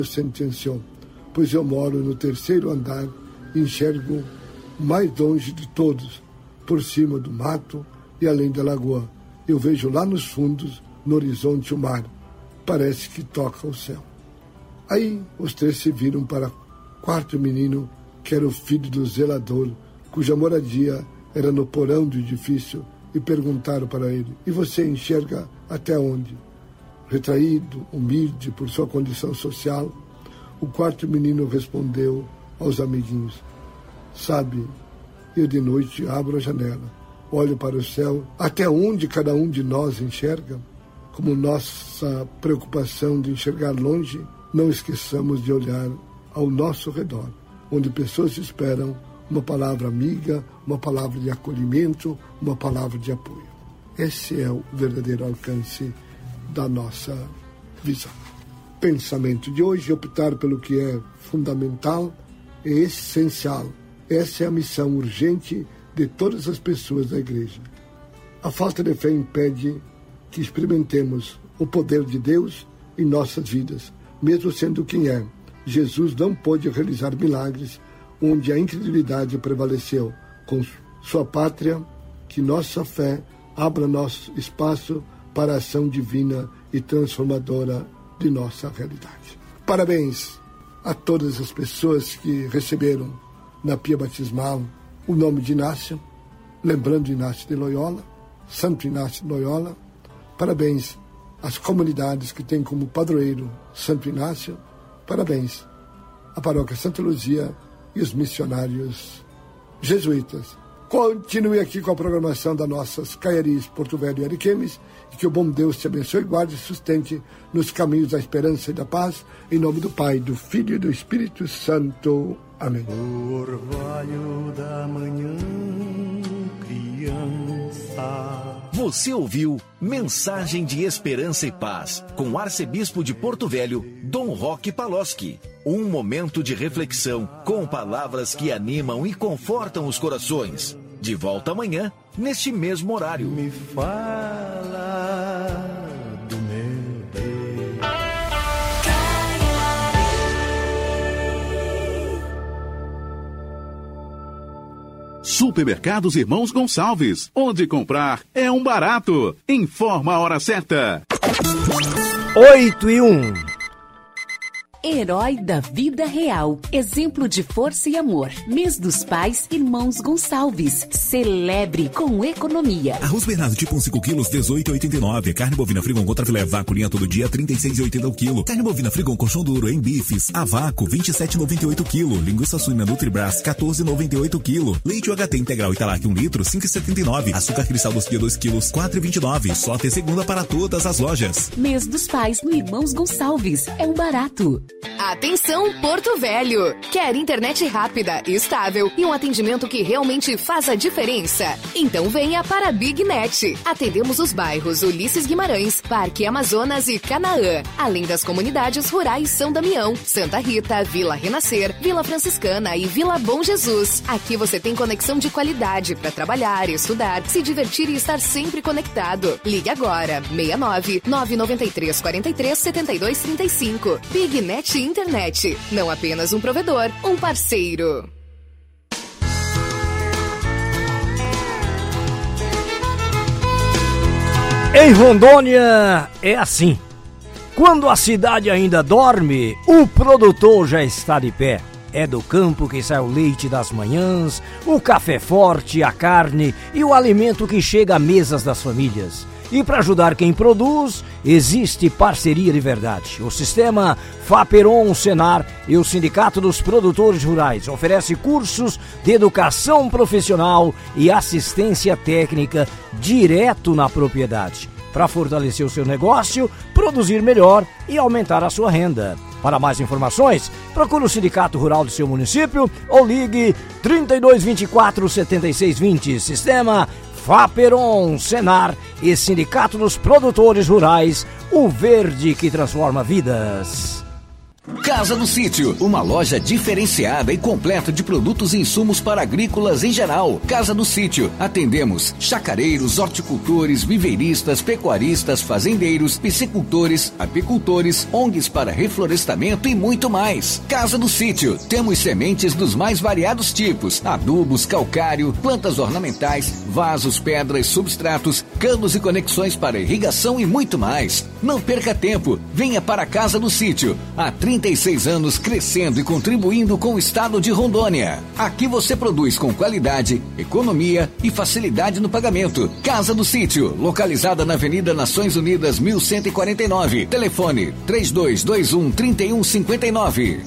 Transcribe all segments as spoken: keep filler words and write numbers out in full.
sentenciou, pois eu moro no terceiro andar e enxergo mais longe de todos, por cima do mato e além da lagoa. Eu vejo lá nos fundos, no horizonte, o mar. Parece que toca o céu. Aí os três se viram para o quarto menino, que era o filho do zelador, cuja moradia era no porão do edifício, e perguntaram para ele: e você enxerga até onde? Retraído, humilde por sua condição social, o quarto menino respondeu aos amiguinhos: sabe, eu de noite abro a janela, olho para o céu, até onde cada um de nós enxerga. Como nossa preocupação de enxergar longe, não esqueçamos de olhar ao nosso redor, onde pessoas esperam uma palavra amiga, uma palavra de acolhimento, uma palavra de apoio. Esse é o verdadeiro alcance da nossa visão. Pensamento de hoje: optar pelo que é fundamental e essencial. Essa é a missão urgente de todas as pessoas da igreja. A falta de fé impede que experimentemos o poder de Deus em nossas vidas, mesmo sendo quem é. Jesus não pôde realizar milagres onde a incredulidade prevaleceu. Com sua pátria, que nossa fé abra nosso espaço para a ação divina e transformadora de nossa realidade. Parabéns a todas as pessoas que receberam na pia batismal o nome de Inácio, lembrando Inácio de Loyola, Santo Inácio de Loyola. Parabéns às comunidades que têm como padroeiro Santo Inácio. Parabéns à paróquia Santa Luzia e os missionários jesuítas. Continue aqui com a programação das nossas Caiaris, Porto Velho e Ariquemes, e que o bom Deus te abençoe, guarde e sustente nos caminhos da esperança e da paz, em nome do Pai, do Filho e do Espírito Santo. Amém. O orvalho da manhã, criança. Você ouviu Mensagem de Esperança e Paz, com o arcebispo de Porto Velho, Dom Roque Paloschi. Um momento de reflexão, com palavras que animam e confortam os corações. De volta amanhã, neste mesmo horário. Me fala do meu Deus. Supermercados Irmãos Gonçalves, onde comprar é um barato. Informa a hora certa. Oito e um. Herói da vida real, exemplo de força e amor. Mês dos Pais, Irmãos Gonçalves. Celebre com economia. Arroz Bernardo tipo um cinco quilos, dezoito e oitenta e nove. Carne bovina Frigon contra filé vácuo linha todo dia, trinta e seis e oitenta o quilo. Carne bovina Frigon colchão duro em bifes, a vácuo, vinte e sete e noventa e oito o quilo. Linguiça suína Nutribras, quatorze e noventa e oito o quilo. Leite U H T integral Italac um litro, cinco e setenta e nove. Açúcar cristal dos dia dois quilos, quatro e vinte e nove. Só até segunda para todas as lojas. Mês dos Pais no Irmãos Gonçalves. É um barato. Atenção, Porto Velho! Quer internet rápida, estável e um atendimento que realmente faz a diferença? Então venha para a BigNet. Atendemos os bairros Ulisses Guimarães, Parque Amazonas e Canaã, além das comunidades rurais São Damião, Santa Rita, Vila Renascer, Vila Franciscana e Vila Bom Jesus. Aqui você tem conexão de qualidade para trabalhar, estudar, se divertir e estar sempre conectado. Ligue agora, seis nove nove nove três quatro três sete dois três cinco. BigNet Internet, não apenas um provedor, um parceiro. Em Rondônia é assim. Quando a cidade ainda dorme, o produtor já está de pé. É do campo que sai o leite das manhãs, o café forte, a carne e o alimento que chega à mesas das famílias. E para ajudar quem produz, existe parceria de verdade. O sistema Faperon Senar e o Sindicato dos Produtores Rurais oferece cursos de educação profissional e assistência técnica direto na propriedade, para fortalecer o seu negócio, produzir melhor e aumentar a sua renda. Para mais informações, procure o Sindicato Rural do seu município ou ligue trinta e dois, vinte e quatro, setenta e seis, vinte. Sistema Faperon, Senar e Sindicato dos Produtores Rurais, o verde que transforma vidas. Casa do Sítio, uma loja diferenciada e completa de produtos e insumos para agrícolas em geral. Casa do Sítio, atendemos chacareiros, horticultores, viveiristas, pecuaristas, fazendeiros, piscicultores, apicultores, O N Gs para reflorestamento e muito mais. Casa do Sítio, temos sementes dos mais variados tipos, adubos, calcário, plantas ornamentais, vasos, pedras, substratos, canos e conexões para irrigação e muito mais. Não perca tempo, venha para a Casa do Sítio. Há trinta e seis anos crescendo e contribuindo com o estado de Rondônia. Aqui você produz com qualidade, economia e facilidade no pagamento. Casa do Sítio, localizada na Avenida Nações Unidas mil cento e quarenta e nove. Telefone três dois dois um, três um cinco nove.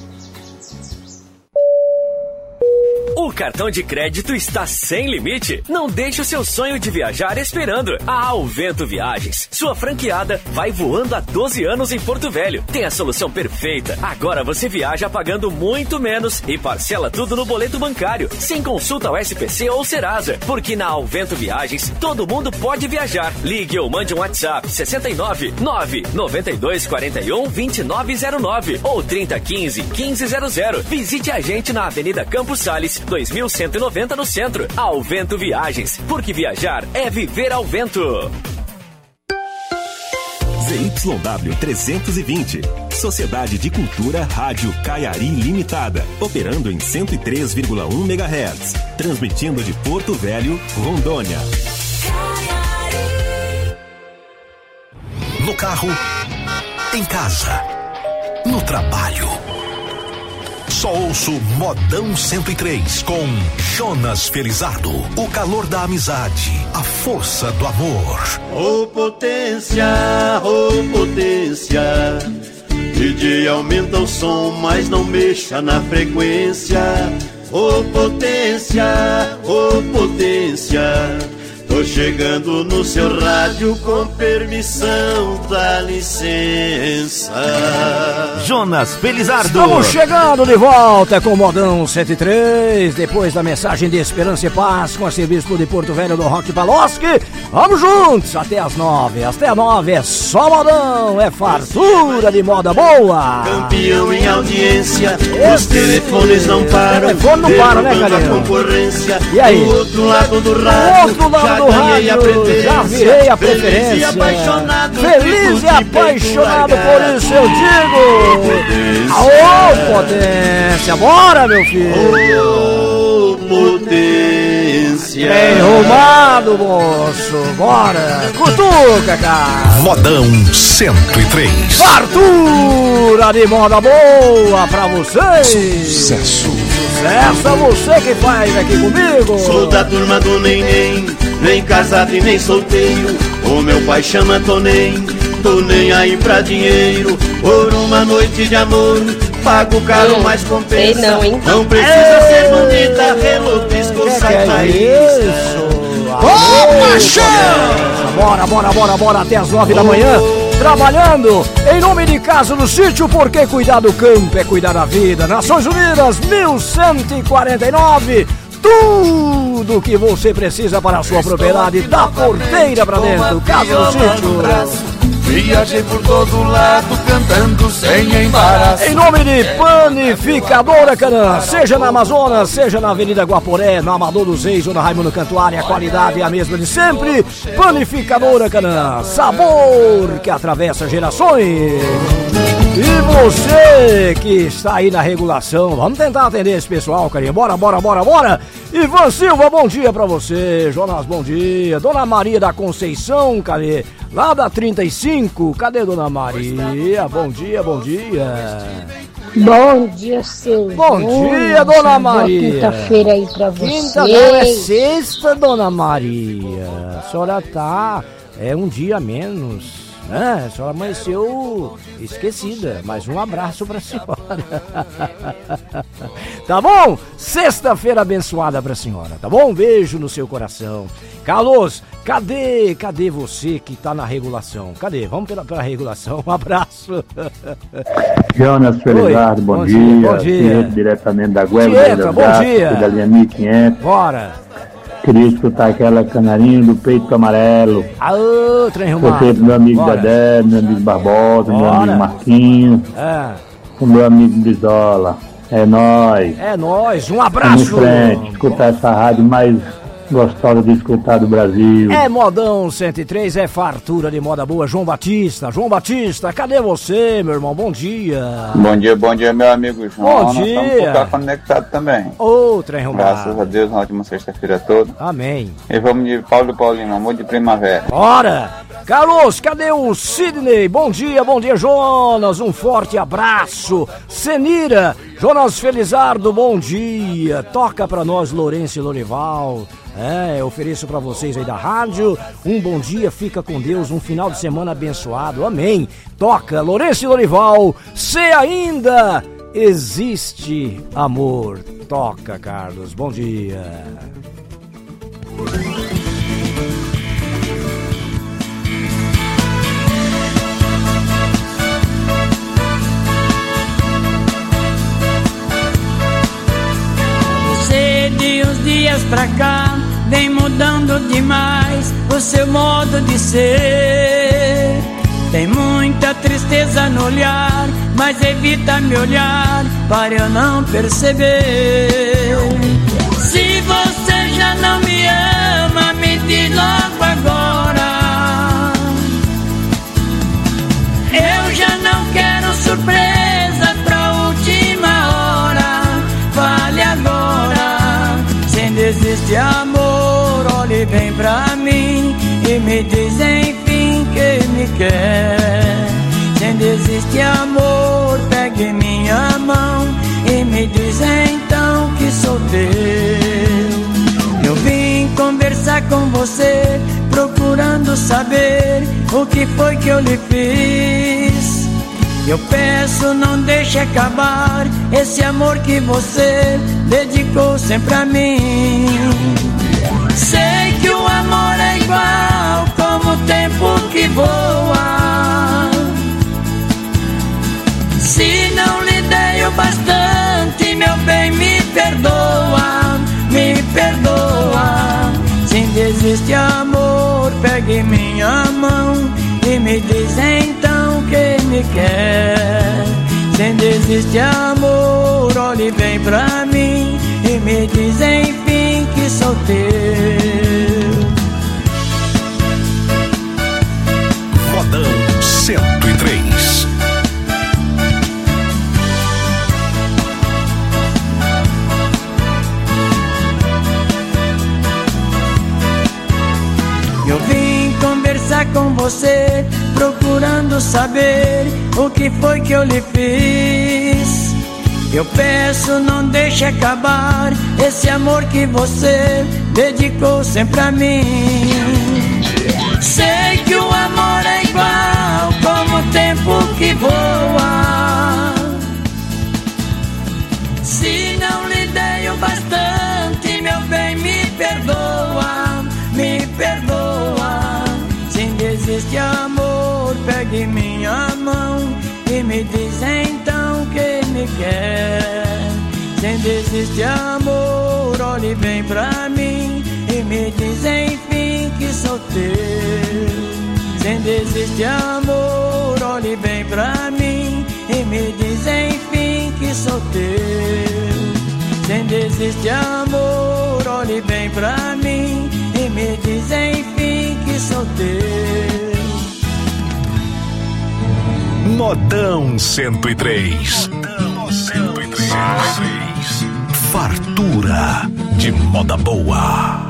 O cartão de crédito está sem limite? Não deixe o seu sonho de viajar esperando. A Alvento Viagens, sua franqueada, vai voando há doze anos em Porto Velho. Tem a solução perfeita. Agora você viaja pagando muito menos e parcela tudo no boleto bancário, sem consulta ao S P C ou Serasa. Porque na Alvento Viagens, todo mundo pode viajar. Ligue ou mande um WhatsApp sessenta e nove, nove noventa e dois, quarenta e um, vinte e nove zero nove ou trinta, quinze, quinze zero zero. Visite a gente na Avenida Campos Sales, dois mil cento e noventa no centro. Alvento Viagens, porque viajar é viver ao vento. Z Y W trezentos e vinte, Sociedade de Cultura Rádio Caiari Limitada, operando em cento e três vírgula um megahertz, transmitindo de Porto Velho, Rondônia. No carro, em casa, no trabalho. Só ouço Modão cento e três com Jonas Felizardo. O calor da amizade, a força do amor. Ô oh, potência, ô oh, potência, D J aumenta o som, mas não mexa na frequência. Ô oh, potência, ô oh, potência, tô chegando no seu rádio com permissão, dá licença. Jonas Felizardo. Estamos chegando de volta com o Modão cento e três, depois da mensagem de esperança e paz com a Arcebispo de Porto Velho do Roque Paloski. Vamos juntos até as nove. Até nove é só modão, é fartura de moda boa. Campeão em audiência, esse os telefones não param. O telefone não para, né, galera? Concorrência. E aí? Do outro lado do rádio, outro lado do rádio, já virei a preferência. Feliz e apaixonado, Feliz e apaixonado por isso eu digo. Aô, potência, bora, meu filho. Ô, potência. Bem arrumado, moço, bora. Cutuca, cara. Modão cento e três. Fartura de moda boa pra vocês. Sucesso. Sucesso é você que faz aqui comigo. Sou da turma do neném, nem casado e nem solteiro. O meu pai chama Tonem, tô nem aí pra dinheiro. Por uma noite de amor, pago caro, mas compensa. Sei não, hein? Não precisa Ei, ser bonita, relo, pisco, sai faísca. Ô, paixão! Bora, bora, bora, bora, até as nove oh. da manhã. Trabalhando em nome de Casa do Sítio, porque cuidar do campo é cuidar da vida. Nações Unidas, mil cento e quarenta e nove. Tudo que você precisa para a sua propriedade, da porteira pra dentro. Casa do Sítio. Viajei por todo lado cantando sem embaraço. Em nome de Panificadora Canaã, seja na Amazonas, seja na Avenida Guaporé, na Amador dos Reis ou na Raimundo Cantuária, a qualidade é a mesma de sempre. Panificadora Canaã, sabor que atravessa gerações. E você que está aí na regulação, vamos tentar atender esse pessoal, carinha. Bora, bora, bora, bora. Ivan Silva, bom dia pra você. Jonas, bom dia. Dona Maria da Conceição, cadê? Lá da trinta e cinco, cadê Dona Maria? Bom dia, bom dia. Bom dia, seu. Bom dia, Dona Maria. Quinta-feira aí pra vocês. Quinta não é sexta, Dona Maria. A senhora tá, é um dia menos. Ah, a senhora amanheceu esquecida, mas um abraço pra senhora. Tá bom? Sexta-feira abençoada pra senhora, tá bom? Um beijo no seu coração. Carlos, cadê, cadê você que tá na regulação? Cadê? Vamos pela, pela regulação, um abraço. Jonas Felizardo, bom, bom dia. dia. Bom dia. Diretamente da Guerra, bom Gato, dia. Da linha mil e quinhentos. Bora. Queria escutar aquela canarinha do peito amarelo. Aô, trem arrumado. Você, meu amigo Dedé, meu amigo Barbosa, Bora. meu amigo Marquinhos. É. o meu amigo Brizola. É nóis. É nóis, um abraço. Vamos em frente, escutar essa rádio mais gostosa de escutar do Brasil. É Modão cento e três, é fartura de moda boa. João Batista, João Batista, cadê você, meu irmão? Bom dia. Bom dia, bom dia, meu amigo João. Bom Nós dia. estamos por cá conectados também. Outra enrolada. Graças a Deus, uma ótima sexta-feira toda. Amém. E vamos de Paulo e Paulino, amor de primavera. Bora! Carlos, cadê o Sidney? Bom dia, bom dia, Jonas. Um forte abraço. Senira, Jonas Felizardo, bom dia. Toca pra nós, Lourenço e Lorival. É, eu ofereço pra vocês aí da rádio. Um bom dia, fica com Deus. Um final de semana abençoado. Amém. Toca, Lourenço e Lorival. Se ainda existe amor. Toca, Carlos. Bom dia. De uns dias pra cá vem mudando demais o seu modo de ser. Tem muita tristeza no olhar, mas evita me olhar para eu não perceber. Se você já não me ama, me diz logo agora. Eu já não quero surpresa pra última hora. Fale agora. Existe amor, olhe bem pra mim e me diz enfim que me quer. Se ainda existe amor, pegue minha mão e me diz então que sou teu. Eu vim conversar com você, procurando saber o que foi que eu lhe fiz. Eu peço, não deixe acabar esse amor que você dedicou sempre a mim. Sei que o amor é igual como o tempo que voa. Se não lhe dei o bastante, meu bem, me perdoa, me perdoa. Se ainda existe amor, pegue minha mão e me diz então que me quer. Se ainda existe amor, olhe bem pra mim e me diz enfim que sou teu. Modão cento e três. Eu vim conversar com você, procurando saber o que foi que eu lhe fiz. Eu peço, não deixe acabar esse amor que você dedicou sempre a mim. Sei que o amor é igual como o tempo que voa. Se não lhe dei o bastante, meu bem, me perdoa, me perdoa. Se ainda existe amor, pegue minha mão e me diz então que me quer. Se ainda existe amor, olhe bem pra mim e me diz enfim que sou teu. Se ainda existe amor, olhe bem pra mim e me diz enfim que sou teu. Se ainda existe amor, olhe bem pra mim e me diz enfim que sou teu. Modão cento e três. Modão cento e três. Fartura de moda boa.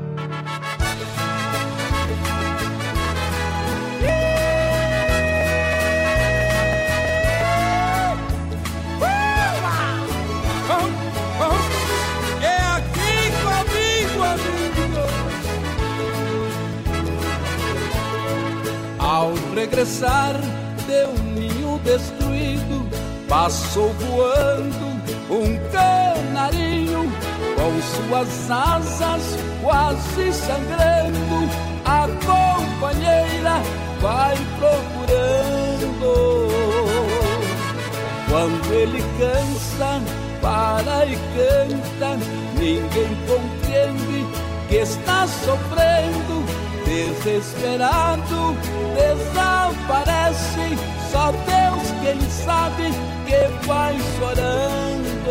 Ao regressar de um ninho destruído, passou voando um canarinho, com suas asas quase sangrando, a companheira vai procurando. Quando ele cansa, para e canta, ninguém compreende que está sofrendo. desesperado, desaparece. Só Deus quem sabe que vai chorando.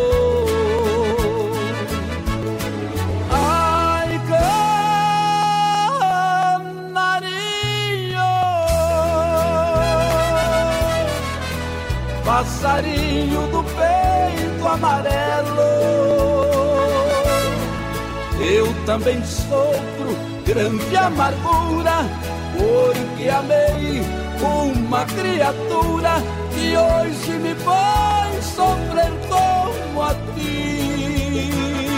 Ai, canarinho, passarinho do peito amarelo, eu também sofro grande amargura, porque amei uma criatura que hoje me faz sofrer como a ti.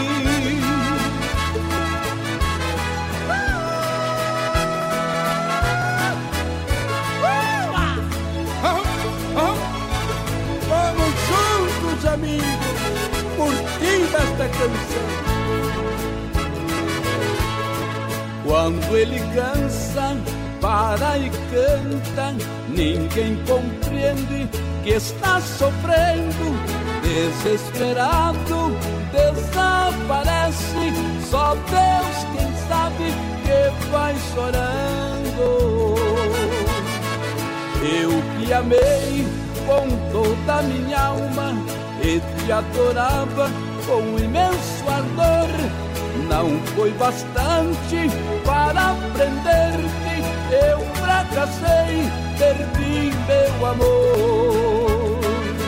Vamos juntos, amigos, curtindo esta canção. Quando ele cansa, para e canta, ninguém compreende que está sofrendo, desesperado, desaparece. Só Deus quem sabe que vai chorando. Eu que amei com toda a minha alma e te adorava com imenso ardor, não foi bastante para prender-te, eu fracassei, perdi meu amor.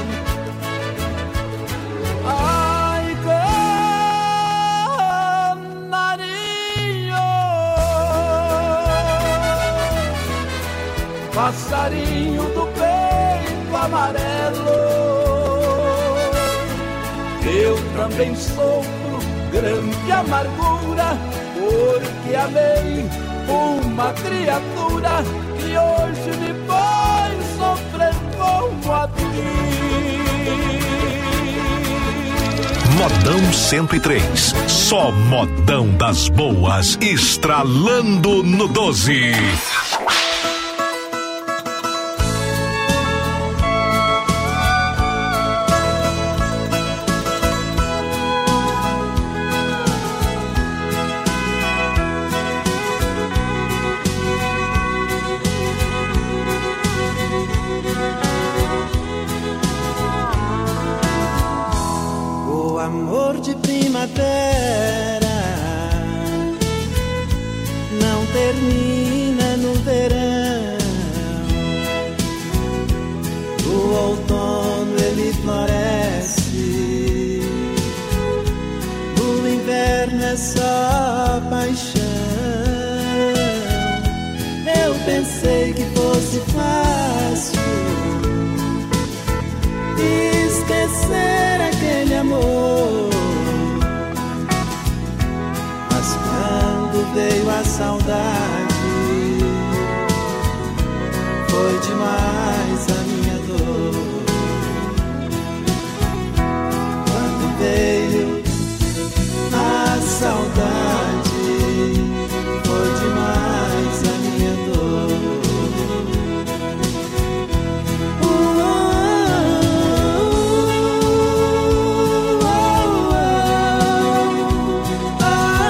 Ai, canarinho, passarinho do peito amarelo, eu também sofro grande amargura, porque amei uma criatura que hoje me faz sofrer como a ti. Modão cento e três, só modão das boas, estralando no doze. Não termina no verão, o outono ele floresce, o inverno é só paixão. Eu pensei que fosse fácil esquecer aquele amor, veio a saudade, foi demais a minha dor. Quando veio a saudade, foi demais a minha dor. Uh, uh, uh, uh, uh, uh,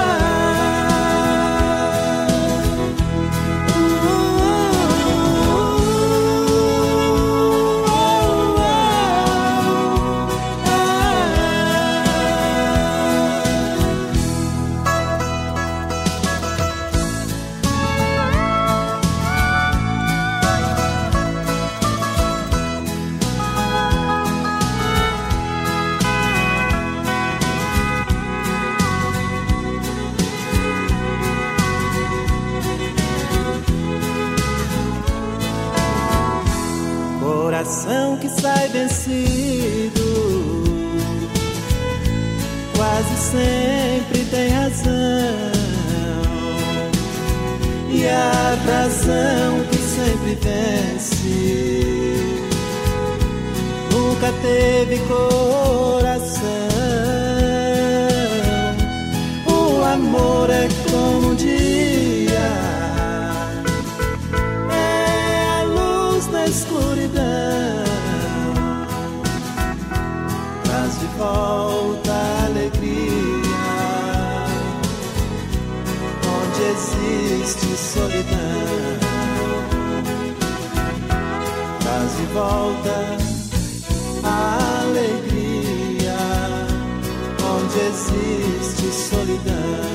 coração que sai vencido quase sempre tem razão, e a razão que sempre vence nunca teve coração. O amor é como um dia, é a luz na escuridão, traz de volta a alegria onde existe existe solidão. Traz de volta a alegria onde existe solidão.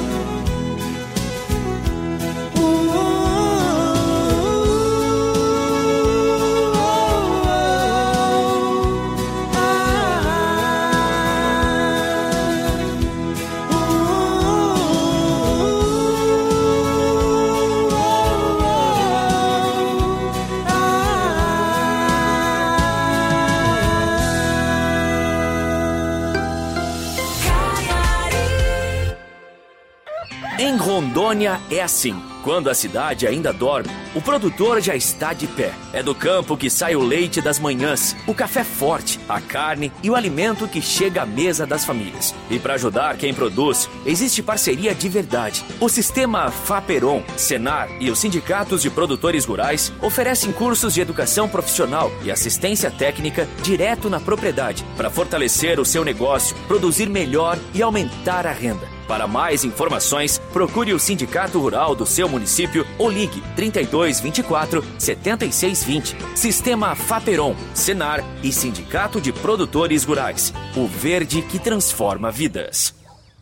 Em Rondônia é assim. Quando a cidade ainda dorme, o produtor já está de pé. É do campo que sai o leite das manhãs, o café forte, a carne e o alimento que chega à mesa das famílias. E para ajudar quem produz, existe parceria de verdade. O sistema Faperon, Senar e os sindicatos de produtores rurais oferecem cursos de educação profissional e assistência técnica direto na propriedade para fortalecer o seu negócio, produzir melhor e aumentar a renda. Para mais informações, procure o Sindicato Rural do seu município ou ligue trinta e dois, vinte e quatro, setenta e seis vinte. Sistema Faperon, Senar e Sindicato de Produtores Rurais. O verde que transforma vidas.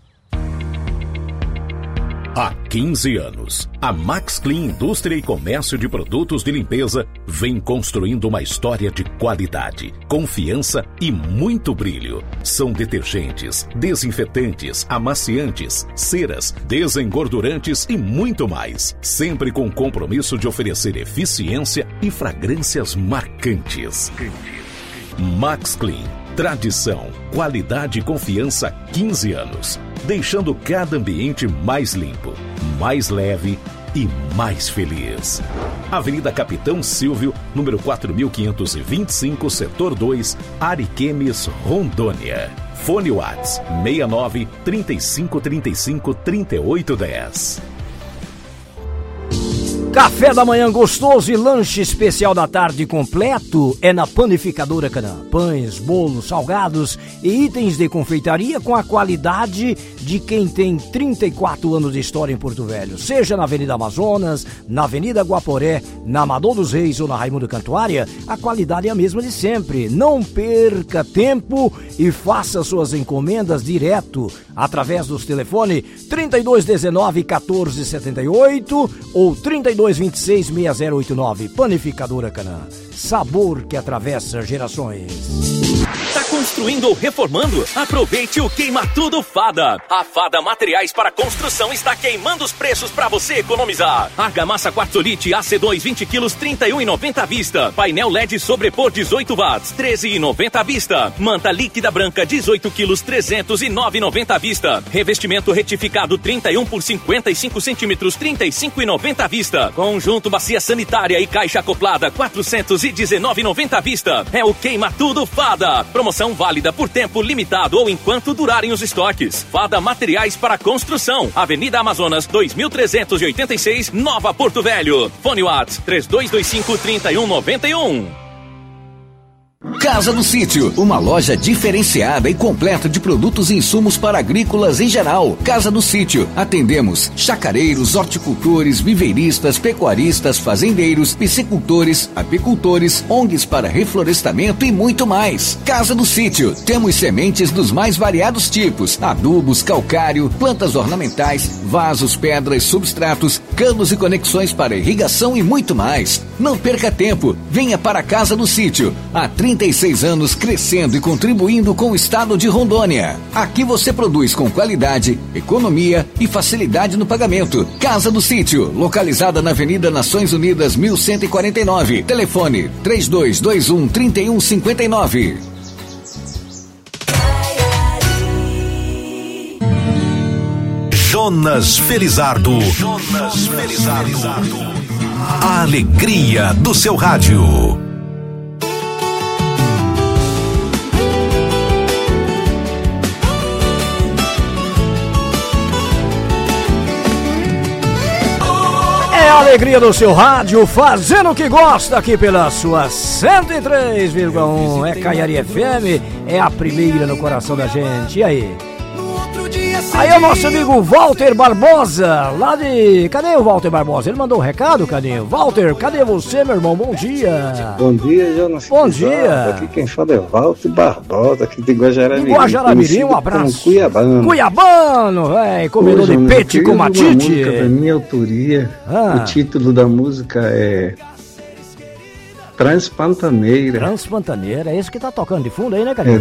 Há quinze anos, a Max Clean Indústria e Comércio de Produtos de Limpeza vem construindo uma história de qualidade, confiança e muito brilho. São detergentes, desinfetantes, amaciantes, ceras, desengordurantes e muito mais. Sempre com o compromisso de oferecer eficiência e fragrâncias marcantes. Max Clean. Tradição, qualidade e confiança há quinze anos, deixando cada ambiente mais limpo, mais leve e mais feliz. Avenida Capitão Silvio, número quatro mil quinhentos e vinte e cinco, setor dois, Ariquemes, Rondônia. Fone Whats seis nove, trinta e cinco, trinta e cinco, trinta e oito, dez. Café da manhã gostoso e lanche especial da tarde completo é na Panificadora Canaã. Pães, bolos, salgados e itens de confeitaria com a qualidade de quem tem trinta e quatro anos de história em Porto Velho. Seja na Avenida Amazonas, na Avenida Guaporé, na Amador dos Reis ou na Raimundo Cantuária, a qualidade é a mesma de sempre. Não perca tempo e faça suas encomendas direto através dos telefones trinta e dois, dezenove, quatorze, setenta e oito ou trinta e dois, vinte e seis, seis zero oito nove. Panificadora Canaã. Sabor que atravessa gerações. Tá construindo ou reformando? Aproveite o Queima Tudo Fada. A Fada Materiais para Construção está queimando os preços para você economizar. Argamassa Quartzolite A C dois vinte quilos, trinta e um reais e noventa centavos à vista. Painel L E D sobrepor dezoito watts, treze reais e noventa centavos à vista. Manta líquida branca dezoito quilos, trezentos e nove reais e noventa centavos à vista. Revestimento retificado trinta e um por cinquenta e cinco centímetros, trinta e cinco reais e noventa centavos à vista. Conjunto bacia sanitária e caixa acoplada, quatrocentos e dezenove reais e noventa centavos à vista. É o Queima Tudo Fada. Promoção válida por tempo limitado ou enquanto durarem os estoques. Fada Materiais para Construção. Avenida Amazonas, dois mil trezentos e oitenta e seis, Nova Porto Velho. Fone Whats três dois dois cinco, trinta e um noventa e um. Casa do Sítio, uma loja diferenciada e completa de produtos e insumos para agrícolas em geral. Casa do Sítio, atendemos chacareiros, horticultores, viveiristas, pecuaristas, fazendeiros, piscicultores, apicultores, O N Gs para reflorestamento e muito mais. Casa do Sítio, temos sementes dos mais variados tipos, adubos, calcário, plantas ornamentais, vasos, pedras, substratos, canos e conexões para irrigação e muito mais. Não perca tempo, venha para a Casa do Sítio. Há trinta e seis anos crescendo e contribuindo com o estado de Rondônia. Aqui você produz com qualidade, economia e facilidade no pagamento. Casa do Sítio, localizada na Avenida Nações Unidas mil cento e quarenta e nove. Telefone três dois dois um, três um cinco nove. Jonas Felizardo. Jonas Felizardo. A alegria do seu rádio. É a alegria do seu rádio, fazendo o que gosta aqui pela sua cento e três vírgula um. É Caiari F M, é a primeira no coração da gente. E aí? No outro dia Aí o nosso amigo Walter Barbosa, lá de... Cadê o Walter Barbosa? Ele mandou um recado, cadê? Walter, cadê você, meu irmão? Bom dia. Bom dia, Jonas. Bom dia. Aqui quem fala é Walter Barbosa, aqui de Guajaramirim. Guajaramirim, um abraço. Cuiabano. Cuiabano, velho, comedor de peixe com matite. Da minha autoria, ah. O título da música é... Transpantaneira. Transpantaneira, é esse que tá tocando de fundo aí, né, cara? É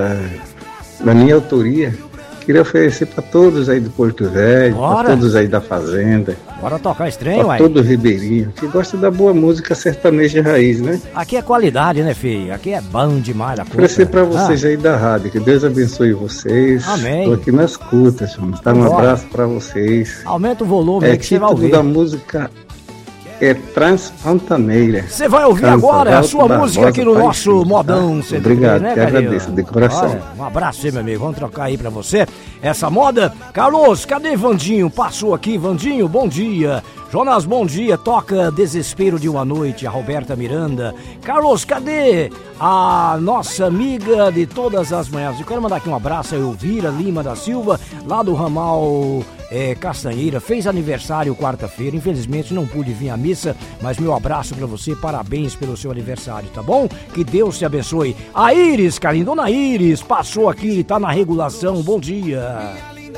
da, da minha autoria. Queria oferecer para todos aí do Porto Velho, para todos aí da Fazenda. Bora tocar estranho, uai. Para todo ribeirinho, que gosta da boa música sertaneja raiz, né? Aqui é qualidade, né, filho? Aqui é bom demais a coisa. Oferecer para vocês ah. aí da rádio, que Deus abençoe vocês. Amém. Estou aqui nas curtas, tá? Um abraço para vocês. Aumenta o volume é, aí que você vai ouvir. O título da música é Transpantaneira. Você vai ouvir Canta, agora a sua música aqui no nosso Modão cento e três, Obrigado, né, que agradeço, de coração. Olha, um abraço aí, meu amigo. Vamos trocar aí pra você essa moda. Carlos, cadê Vandinho? Passou aqui, Vandinho, bom dia. Jonas, bom dia. Toca Desespero de uma Noite, a Roberta Miranda. Carlos, cadê a nossa amiga de todas as manhãs? Eu quero mandar aqui um abraço a Elvira Lima da Silva, lá do ramal é, Castanheira. Fez aniversário quarta-feira. Infelizmente não pude vir à missa, mas meu abraço pra você. Parabéns pelo seu aniversário, tá bom? Que Deus te abençoe. A Iris, carinho, dona Iris, passou aqui, tá na regulação. Bom dia.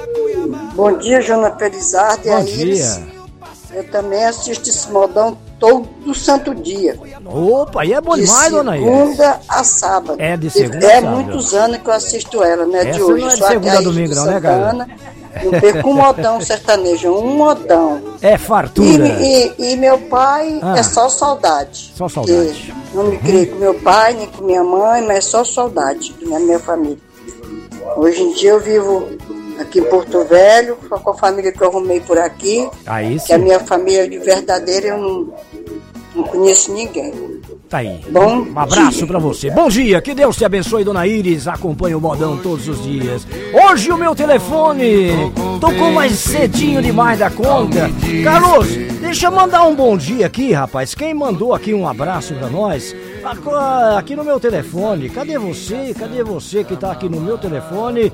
Bom dia, Jonas Felizardo e a Iris. Dia. Eu também assisto esse modão todo santo dia. Opa, e é bom demais, dona Iris. De segunda a sábado. É de segunda é, a sábado. É muitos anos que eu assisto ela, né? Essa de hoje. Não é de Só segunda a domingo, não, né, cara? Não perco um modão sertanejo, um modão. É fartura. E, e, e meu pai ah. é só saudade. Só saudade. Não me criei com meu pai, nem com minha mãe, mas só saudade da minha família. Hoje em dia eu vivo aqui em Porto Velho, só com a família que eu arrumei por aqui. Aí sim. Que a minha família de verdadeira eu não, não conheço ninguém. Tá aí. Bom um abraço dia. Pra você. Bom dia, que Deus te abençoe, dona Iris. Acompanha o modão todos os dias. Hoje o meu telefone tocou mais cedinho demais da conta. Carlos, deixa eu mandar um bom dia aqui, rapaz. Quem mandou aqui um abraço pra nós? Aqui no meu telefone. Cadê você? Cadê você que tá aqui no meu telefone?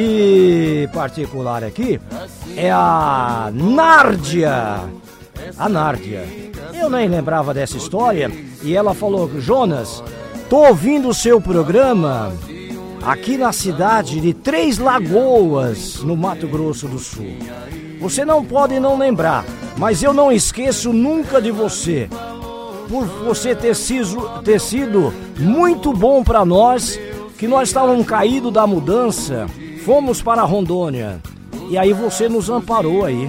E particular aqui é a Nárdia. A Nárdia. Eu nem lembrava dessa história. E ela falou: Jonas, tô ouvindo o seu programa aqui na cidade de Três Lagoas, no Mato Grosso do Sul. Você não pode não lembrar, mas eu não esqueço nunca de você. Por você ter sido, ter sido muito bom para nós, que nós estávamos caídos da mudança, fomos para Rondônia. E aí você nos amparou aí.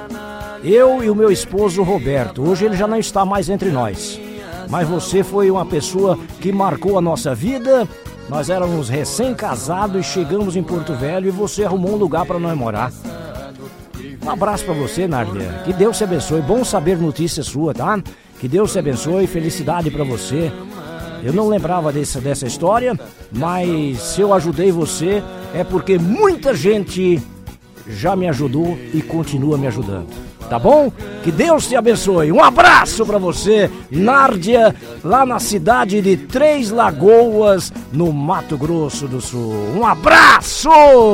Eu e o meu esposo Roberto. Hoje ele já não está mais entre nós. Mas você foi uma pessoa que marcou a nossa vida. Nós éramos recém-casados e chegamos em Porto Velho e você arrumou um lugar para nós morar. Um abraço para você, Nárdia. Que Deus te abençoe. Bom saber notícia sua, tá? Que Deus te abençoe. Felicidade para você. Eu não lembrava dessa, dessa história, mas se eu ajudei você é porque muita gente já me ajudou e continua me ajudando. Tá bom? Que Deus te abençoe. Um abraço pra você, Nárdia, lá na cidade de Três Lagoas, no Mato Grosso do Sul. Um abraço!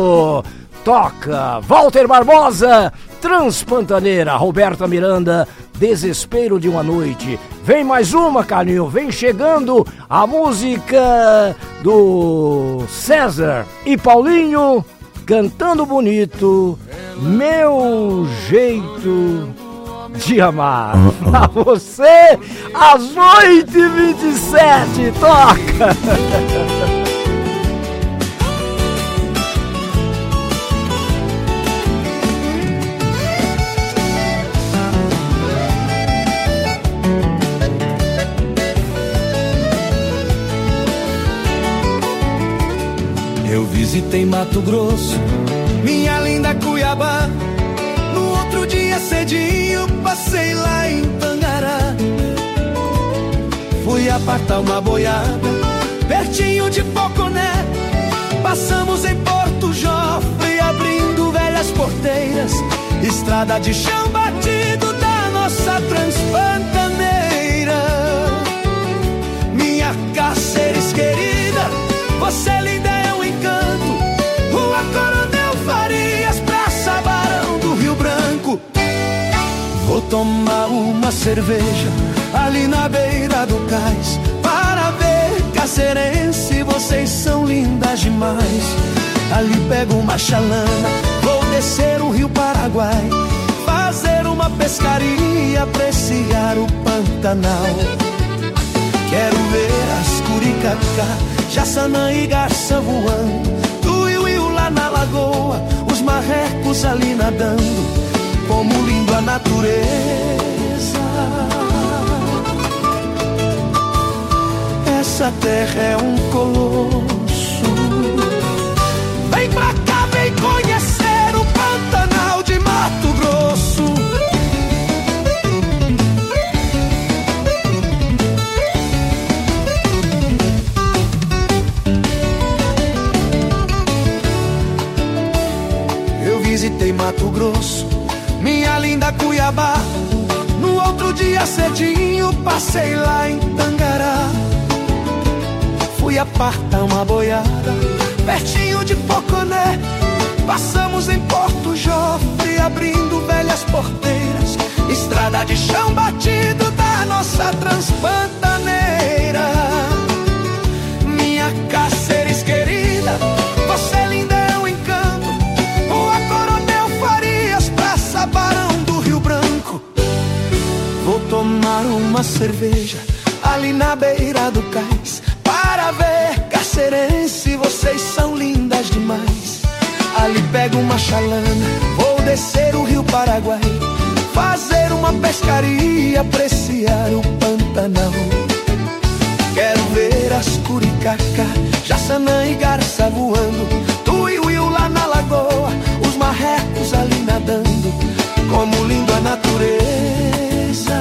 Toca Walter Barbosa, Transpantaneira, Roberta Miranda, Desespero de uma Noite. Vem mais uma, carinho, vem chegando a música do César e Paulinho, cantando bonito, Meu Jeito de Amar. Pra você, às oito e vinte e sete, toca! Eu visitei Mato Grosso, minha linda Cuiabá. No outro dia cedinho passei lá em Tangará. Fui apartar uma boiada pertinho de Poconé. Passamos em Porto Jofre, abrindo velhas porteiras, estrada de chão batido da nossa Transpantaneira. Minha Cáceres querida, você linda é um encanto. Rua Coronel Farias, tomar uma cerveja ali na beira do cais para ver Cacerense, vocês são lindas demais. Ali pego uma chalana, vou descer o rio Paraguai, fazer uma pescaria, apreciar o Pantanal. Quero ver as curicacá, jaçanã e garça voando, tuiuiu lá na lagoa, os marrecos ali nadando, como lindo a natureza. Essa terra é um colosso. Vem pra cá, vem conhecer o Pantanal de Mato Grosso. Eu visitei Mato Grosso, minha linda Cuiabá. No outro dia cedinho passei lá em Tangará. Fui apartar uma boiada pertinho de Poconé. Passamos em Porto Jofre, abrindo velhas porteiras, estrada de chão batido da nossa transpantaneira. Minha Cáceres querida, você linda é um encanto. Rua Coronel Farias, Praça Barão do Rio Branco. Vou tomar uma cerveja ali na beira do cais para ver Cacerense, vocês são lindas demais. Ali pego uma chalana, vou descer o rio Paraguai, fazer uma pescaria, apreciar o Pantanal. Quero ver as curicacá, jaçanã e garça voando, tuiuiu lá na lagoa, os marrecos ali nadando, como lindo a natureza.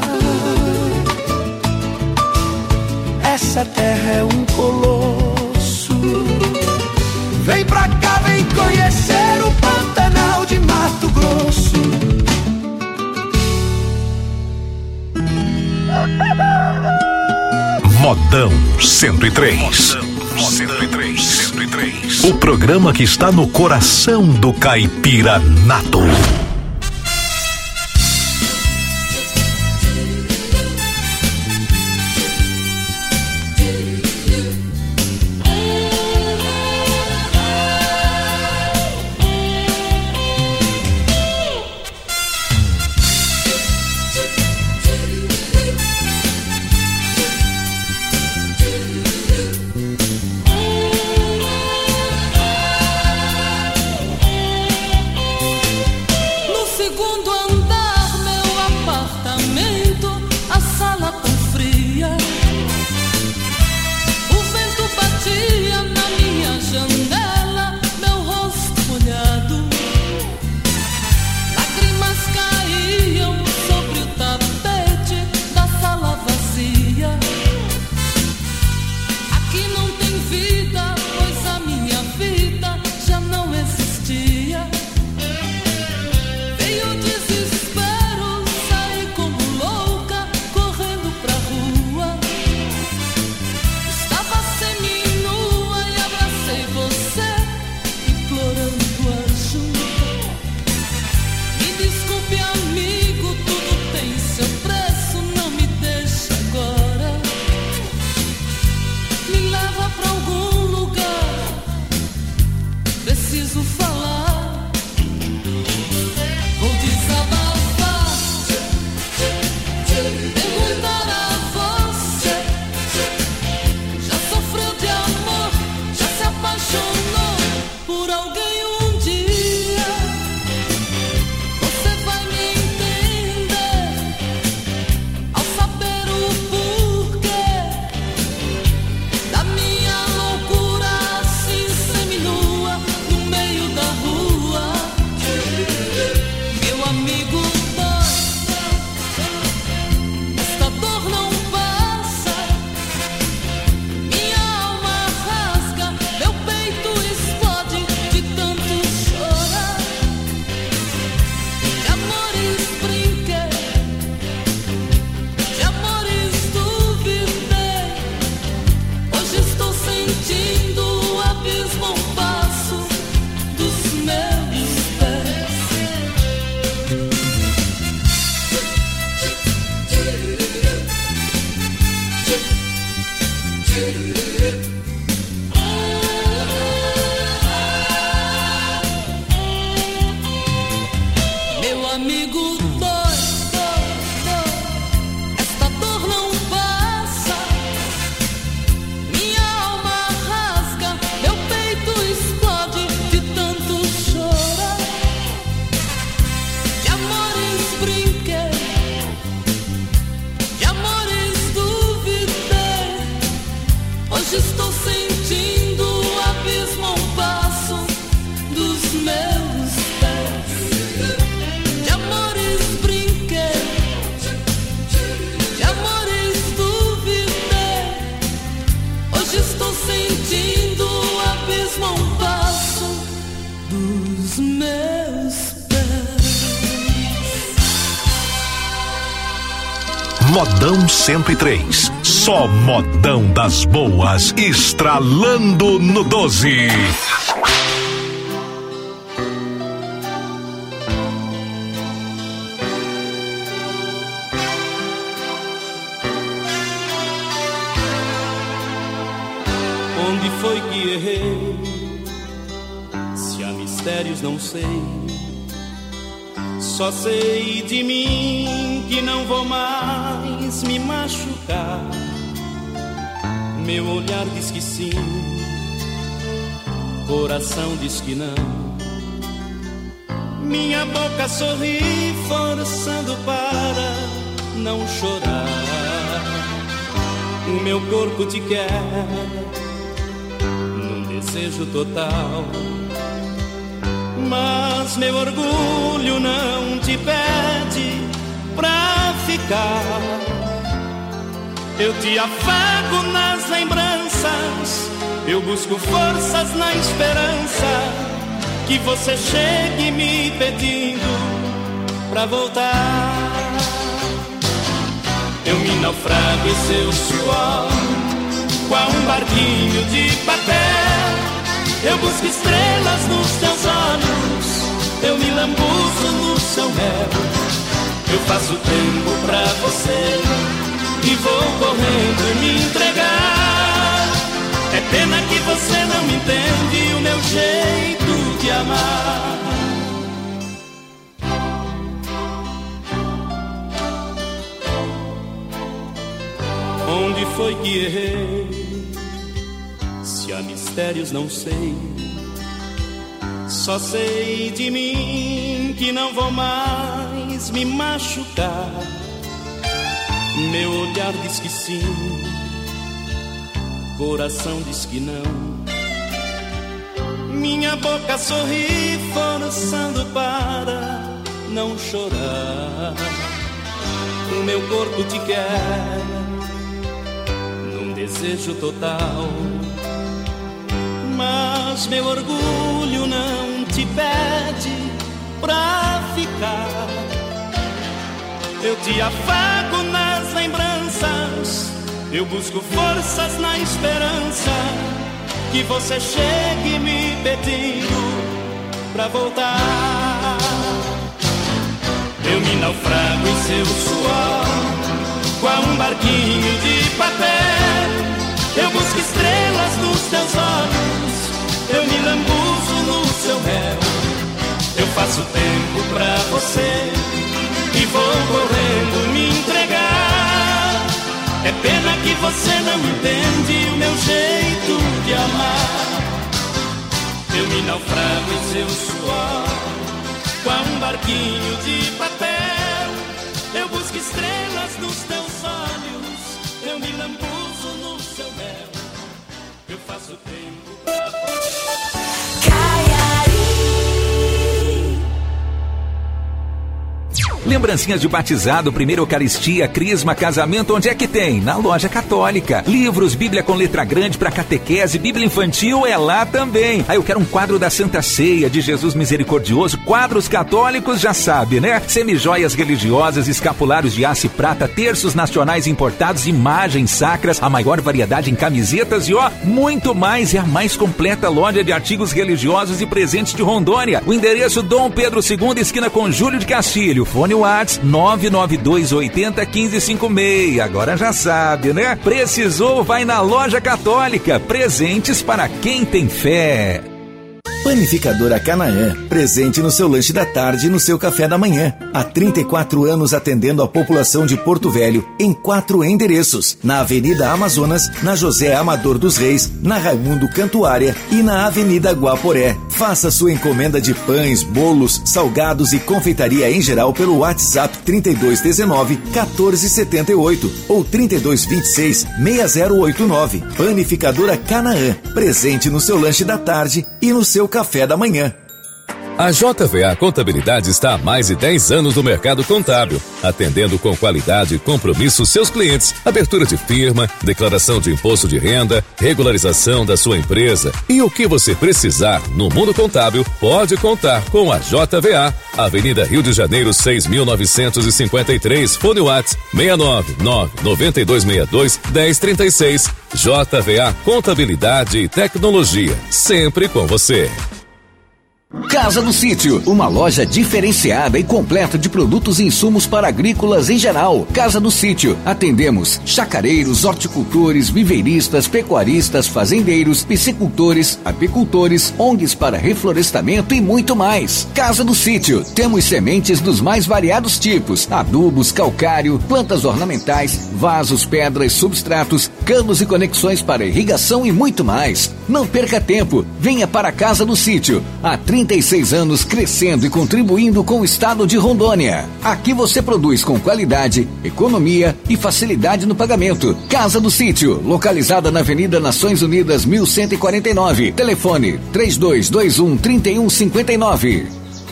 Essa terra é um colosso. Vem pra cá, vem conhecer o Pantanal de Mato Grosso. Modão cento e três. Modão cento e três. cento e três. O programa que está no coração do caipira nato. Da minha loucura assim seminua no meio da Modão cento e três. Só modão das boas, estralando no doze. Onde foi que errei? Se há mistérios não sei. Só sei de mim que não vou mais me machucar. Meu olhar diz que sim, coração diz que não. Minha boca sorri forçando para não chorar. O meu corpo te quer num desejo total, mas meu orgulho não te pede pra ficar. Eu te afago nas lembranças, eu busco forças na esperança que você chegue me pedindo pra voltar. Eu me naufrago em seu suor, qual um barquinho de papel. Eu busco estrelas nos teus olhos, eu me lambuzo no seu mel. Eu faço tempo pra você e vou correndo me entregar. É pena que você não entende o meu jeito de amar. Onde foi que errei? Se há mistérios não sei. Só sei de mim que não vou mais me machucar. Meu olhar diz que sim, coração diz que não. Minha boca sorri forçando para não chorar. O meu corpo te quer num desejo total, mas meu orgulho não te pede pra ficar. Eu te afago nas lembranças, eu busco forças na esperança que você chegue me pedindo pra voltar. Eu me naufrago em seu suor, qual um barquinho de papel. Eu busco estrelas nos teus olhos, eu me lambuzo no seu mel. Eu faço tempo pra você e vou correndo me entregar. É pena que você não entende o meu jeito de amar. Eu me naufrago em seu suor, qual um barquinho de papel. Eu busco estrelas nos teus olhos, eu me lambuzo no seu mel. Eu faço tempo pra você. Lembrancinhas de batizado, primeira Eucaristia, crisma, casamento, onde é que tem? Na Loja Católica. Livros, Bíblia com letra grande para catequese, Bíblia infantil é lá também. Aí eu quero um quadro da Santa Ceia, de Jesus Misericordioso, quadros católicos, já sabe, né? Semijoias religiosas, escapulários de aço e prata, terços nacionais importados, imagens sacras, a maior variedade em camisetas e ó, muito mais. É a mais completa loja de artigos religiosos e presentes de Rondônia. O endereço Dom Pedro segundo, esquina com Júlio de Castilho. Fone WhatsApp nove nove dois oito zero um cinco cinco seis. Agora já sabe, né? Precisou, vai na Loja Católica. Presentes para quem tem fé. Panificadora Canaã, presente no seu lanche da tarde e no seu café da manhã. Há trinta e quatro anos atendendo a população de Porto Velho em quatro endereços. Na Avenida Amazonas, na José Amador dos Reis, na Raimundo Cantuária e na Avenida Guaporé. Faça sua encomenda de pães, bolos, salgados e confeitaria em geral pelo WhatsApp trinta e dois dezenove, quatorze setenta e oito ou trinta e dois vinte e seis, seis zero oito nove. Panificadora Canaã, presente no seu lanche da tarde e no seu café da manhã. A J V A Contabilidade está há mais de dez anos no mercado contábil, atendendo com qualidade e compromisso seus clientes. Abertura de firma, declaração de imposto de renda, regularização da sua empresa e o que você precisar no mundo contábil, pode contar com a J V A. Avenida Rio de Janeiro, seis mil novecentos e cinquenta e três, Fone WhatsApp seis nove nove nove dois seis dois um zero três seis. J V A Contabilidade e Tecnologia, sempre com você. Casa do Sítio, uma loja diferenciada e completa de produtos e insumos para agrícolas em geral. Casa do Sítio, atendemos chacareiros, horticultores, viveiristas, pecuaristas, fazendeiros, piscicultores, apicultores, O N Gs para reflorestamento e muito mais. Casa do Sítio, temos sementes dos mais variados tipos, adubos, calcário, plantas ornamentais, vasos, pedras, substratos, canos e conexões para irrigação e muito mais. Não perca tempo, venha para a Casa do Sítio. Há trinta e seis anos crescendo e contribuindo com o estado de Rondônia. Aqui você produz com qualidade, economia e facilidade no pagamento. Casa do Sítio, localizada na Avenida Nações Unidas mil cento e quarenta e nove. Telefone três dois dois um, três um cinco nove.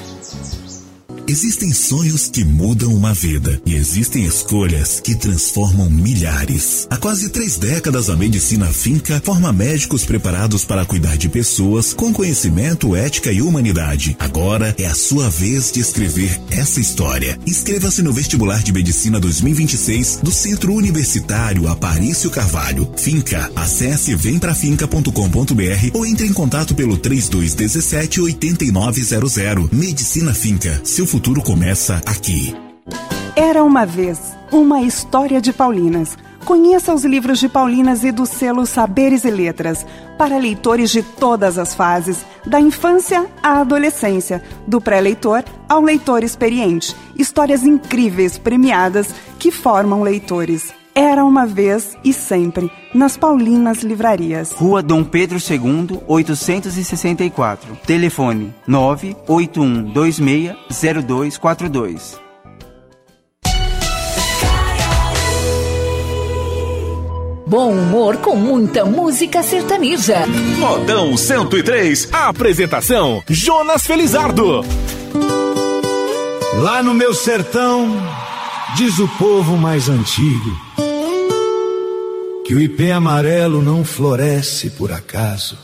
Existem sonhos que mudam uma vida e existem escolhas que transformam milhares. Há quase três décadas, a Medicina Finca forma médicos preparados para cuidar de pessoas com conhecimento, ética e humanidade. Agora é a sua vez de escrever essa história. Inscreva-se no vestibular de Medicina dois mil e vinte e seis do Centro Universitário Aparício Carvalho. Finca. Acesse vem pra finca ponto com ponto b r ou entre em contato pelo três dois um sete, oito nove zero zero. Medicina Finca. Seu futuro começa aqui. Era uma vez uma história de Paulinas. Conheça os livros de Paulinas e do selo Saberes e Letras, para leitores de todas as fases, da infância à adolescência, do pré-leitor ao leitor experiente. Histórias incríveis, premiadas, que formam leitores. Era uma vez e sempre, nas Paulinas Livrarias. Rua Dom Pedro segundo, oitocentos e sessenta e quatro. Telefone nove oito um dois seis zero dois quatro dois. Bom humor com muita música sertaneja. Modão cento e três. Apresentação: Jonas Felizardo. Lá no meu sertão, diz o povo mais antigo, que o ipê amarelo não floresce por acaso.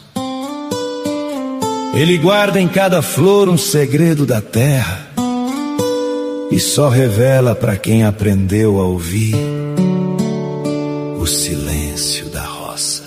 Ele guarda em cada flor um segredo da terra e só revela para quem aprendeu a ouvir o silêncio da roça.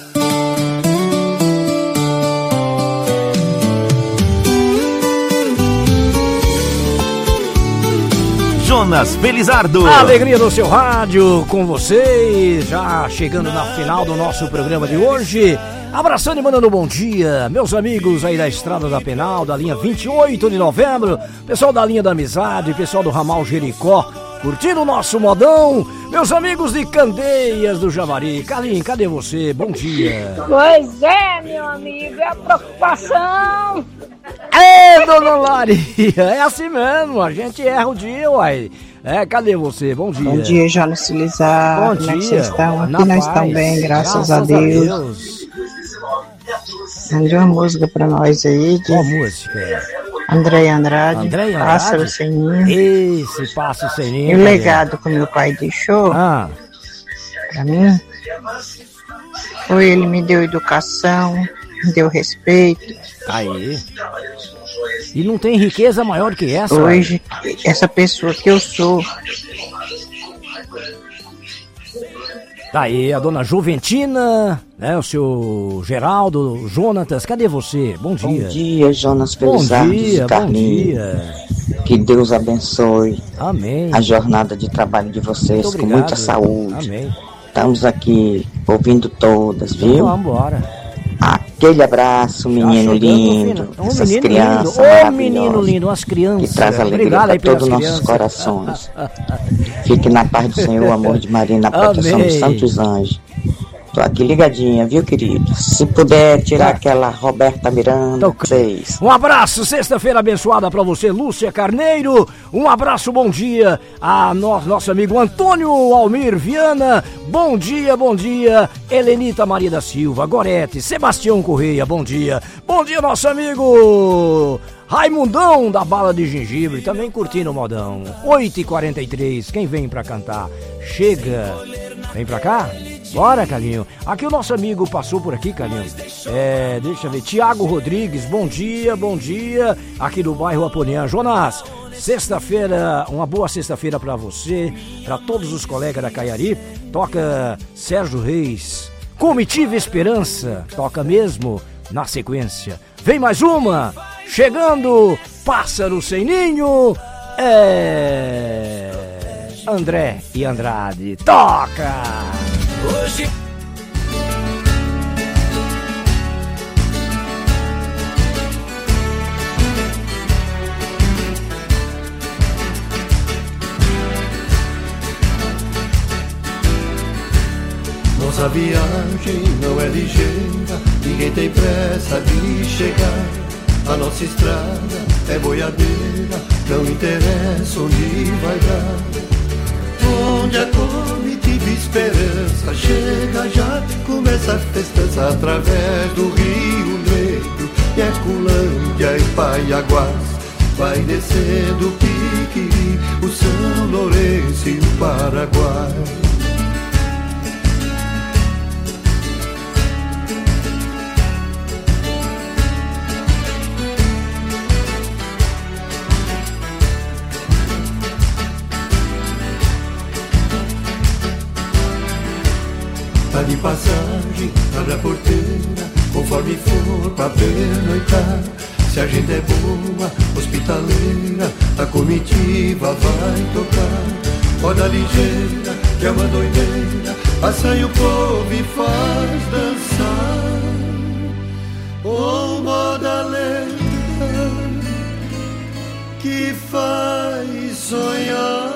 Jonas Felizardo. A alegria do seu rádio com vocês, já chegando na final do nosso programa de hoje. Abraçando e mandando um bom dia, meus amigos aí da Estrada da Penal, da linha vinte e oito de novembro, pessoal da linha da Amizade, pessoal do ramal Jericó, curtindo o nosso modão, meus amigos de Candeias do Javari. Carlinhos, cadê você? Bom dia. Pois é, meu amigo, é a preocupação. Ê, dona Laria, é assim mesmo, a gente erra o dia, uai. É, cadê você? Bom dia. Bom dia, Jonas Felizardo. Bom Como é que dia. vocês estão? Aqui Na nós paz. estamos bem, graças, Graças a a Deus. Deus. Mande uma música pra nós aí. De Qual música? André Andrade. André Andrade? Pássaro Sem Ninho. Esse Pássaro Sem Ninho. E o legado que meu pai deixou ah. pra mim foi: ele me deu educação, me deu respeito. Aí. E não tem riqueza maior que essa. Hoje, essa pessoa que eu sou. Tá aí a dona Juventina, né, o seu Geraldo, Jonatas, cadê você? Bom dia. Bom dia, Jonas Felizardo. Bom dia, e Carlinhos. bom dia. Que Deus abençoe Amém. a jornada de trabalho de vocês com muita saúde. Amém. Estamos aqui ouvindo todas, viu? Então, vamos embora. Aquele abraço, menino lindo. Um Essas menino crianças lindo, ô menino lindo, umas crianças. que traz alegria Obrigado para aí pelas todos os nossos crianças. corações. Fique na paz do Senhor, amor de Maria, na proteção Amém. dos santos anjos. Tô aqui ligadinha, viu, querido? Se puder tirar aquela Roberta Miranda, vocês. Um abraço, sexta-feira abençoada pra você, Lúcia Carneiro. Um abraço, bom dia a no, nosso amigo Antônio Almir Viana. Bom dia, bom dia, Helenita Maria da Silva, Gorete, Sebastião Correia, bom dia. Bom dia, nosso amigo Raimundão da Bala de Gengibre, também curtindo o modão. oito e quarenta e três, quem vem pra cantar? Chega. Vem pra cá? Bora, Carlinho. Aqui o nosso amigo passou por aqui, Carlinho. É, deixa eu ver. Tiago Rodrigues, bom dia, bom dia. Aqui do bairro Apolian. Jonas, sexta-feira, uma boa sexta-feira pra você, pra todos os colegas da Caiari. Toca Sérgio Reis. Comitiva Esperança, toca mesmo na sequência. Vem mais uma, chegando, Pássaro Sem Ninho, é... André e Andrade, toca! Hoje... Nossa viagem não é ligeira, ninguém tem pressa de chegar. A nossa estrada é boiadeira, não interessa onde vai dar. Onde a comitiva esperança chega, já começa a festança através do Rio Negro, Ecolândia e Paiaguás. Vai descendo o Piquiri, o São Lourenço e o Paraguai. Tá de passagem, abre a porteira, conforme for pra pernoitar. Se a gente é boa, hospitaleira, a comitiva vai tocar. Roda ligeira, que é uma doideira, passa e o povo e faz dançar. Oh, moda lenta, que faz sonhar.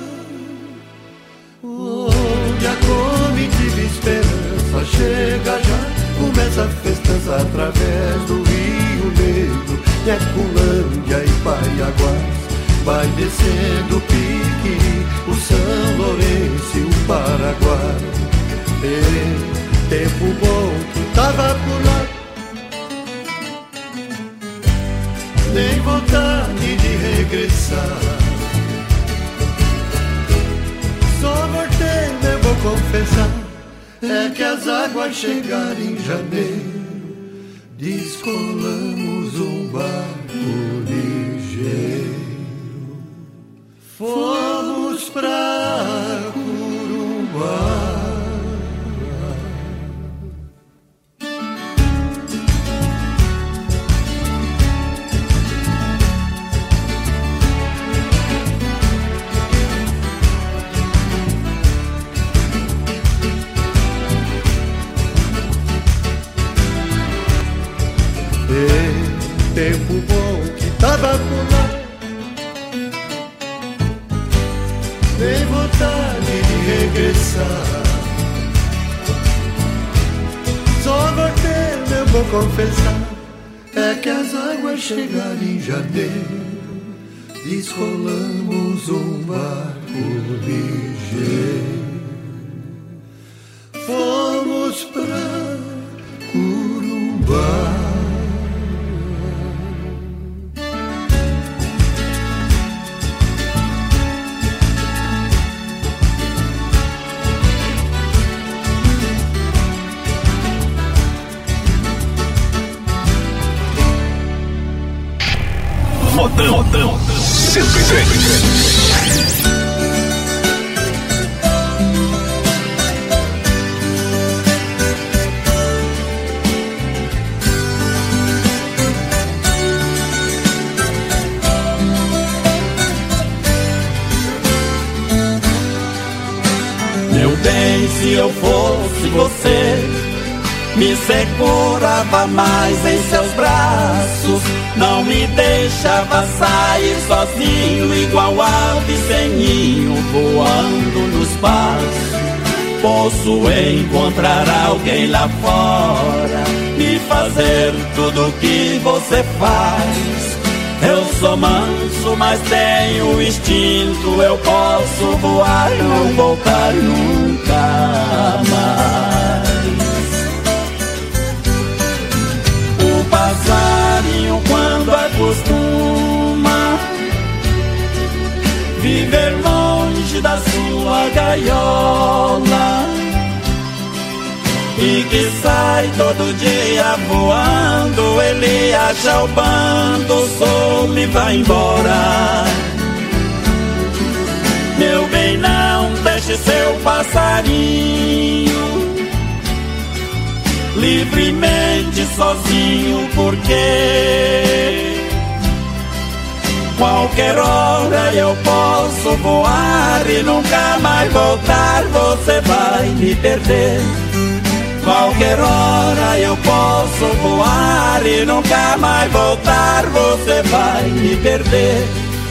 Onde a comitiva esperança chega, já começa a festança através do Rio Negro, Ecolândia e Paiaguás. Vai descendo o Piquiri, o São Lourenço e o Paraguai. E tempo bom que tava por lá, nem vontade de regressar. Só voltei, eu vou confessar, é que as águas chegaram em janeiro, descolamos um barco ligeiro, fomos pra Corumbá. Tempo bom que tava por lá, nem vontade de regressar. Só voltei, eu vou confessar, é que as águas chegaram em janeiro, descolamos um barco ligeiro, fomos pra Corumbá. Modão, modão, cento e três. Meu bem, se eu fosse você, me segurava mais em seus braços, não me deixava sair sozinho, igual ave sem ninho, voando no espaço. Posso encontrar alguém lá fora e fazer tudo o que você faz. Eu sou manso, mas tenho instinto, eu posso voar e não voltar nunca mais. O passarinho, quando acostuma gaiola e que sai todo dia voando. Ele acha o bando, some e vai embora. Meu bem, não deixe seu passarinho livremente sozinho, porque qualquer hora eu posso voar e nunca mais voltar. Você vai me perder. Qualquer hora eu posso voar e nunca mais voltar. Você vai me perder.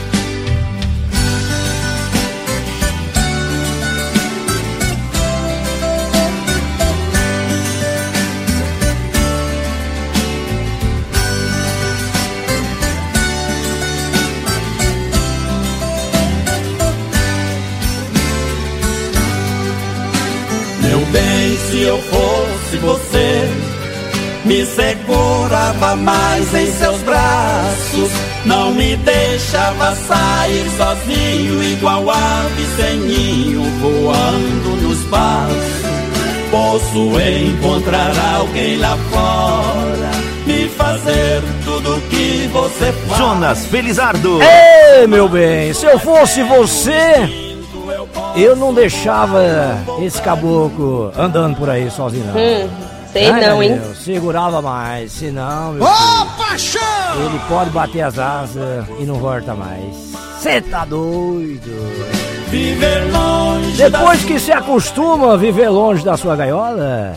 Bem, se eu fosse você, me segurava mais em seus braços, não me deixava sair sozinho, igual ave sem ninho, voando no espaço. Posso encontrar alguém lá fora, me fazer tudo o que você faz. Jonas Felizardo. Ei, meu bem, se eu fosse você, eu não deixava esse caboclo andando por aí sozinho, não. Hum, sei Ai, não, hein? Meu, segurava mais, senão, meu filho, paixão! Ele pode bater as asas e não volta mais. Cê tá doido? Viver longe. Depois que se acostuma a viver longe da sua gaiola,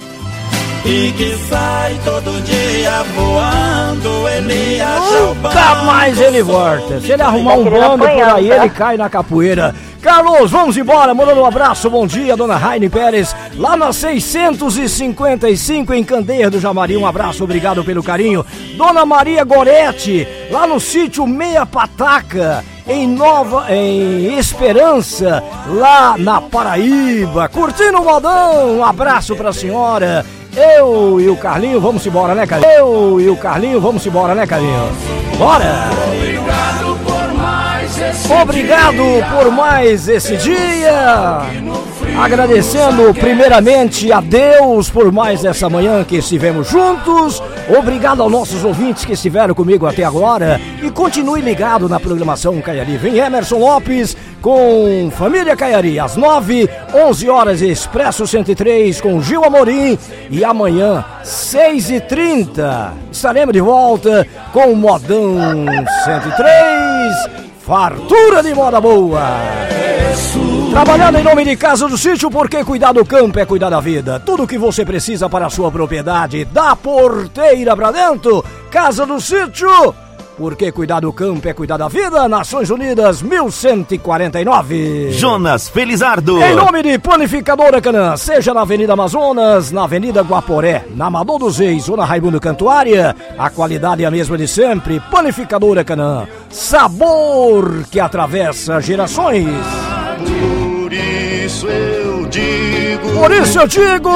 e que sai todo dia voando, ele acha o bando. Nunca mais ele volta. Se ele arrumar um bando por aí, ele cai na capoeira. Carlos, vamos embora, mandando um abraço, bom dia, dona Raine Pérez, lá na seiscentos e cinquenta e cinco em Candeia do Jamari, um abraço, obrigado pelo carinho. Dona Maria Goretti, lá no sítio Meia Pataca, em Nova, em Esperança, lá na Paraíba, curtindo o modão, um abraço pra senhora. Eu e o Carlinho, vamos embora, né, Carlinho? Eu e o Carlinho, vamos embora, né, Carlinho? Bora! Obrigado por mais esse Obrigado dia. por mais esse dia. Agradecendo primeiramente a Deus por mais essa manhã que estivemos juntos. Obrigado aos nossos ouvintes que estiveram comigo até agora. E continue ligado na programação Caiari. Vem Emerson Lopes com Família Caiari. Às nove, onze horas, Expresso cento e três com Gil Amorim. E amanhã, seis e trinta, estaremos de volta com o Modão cento e três. Fartura de moda boa. Trabalhando em nome de Casa do Sítio, porque cuidar do campo é cuidar da vida. Tudo que você precisa para a sua propriedade, da porteira pra dentro. Casa do Sítio, porque cuidar do campo é cuidar da vida. Nações Unidas, mil cento e quarenta e nove. Jonas Felizardo. Em nome de Panificadora Canaã, seja na Avenida Amazonas, na Avenida Guaporé, na Amador dos Reis ou na Raimundo Cantuária, a qualidade é a mesma de sempre. Panificadora Canaã, sabor que atravessa gerações. Por isso eu digo, Por isso eu digo,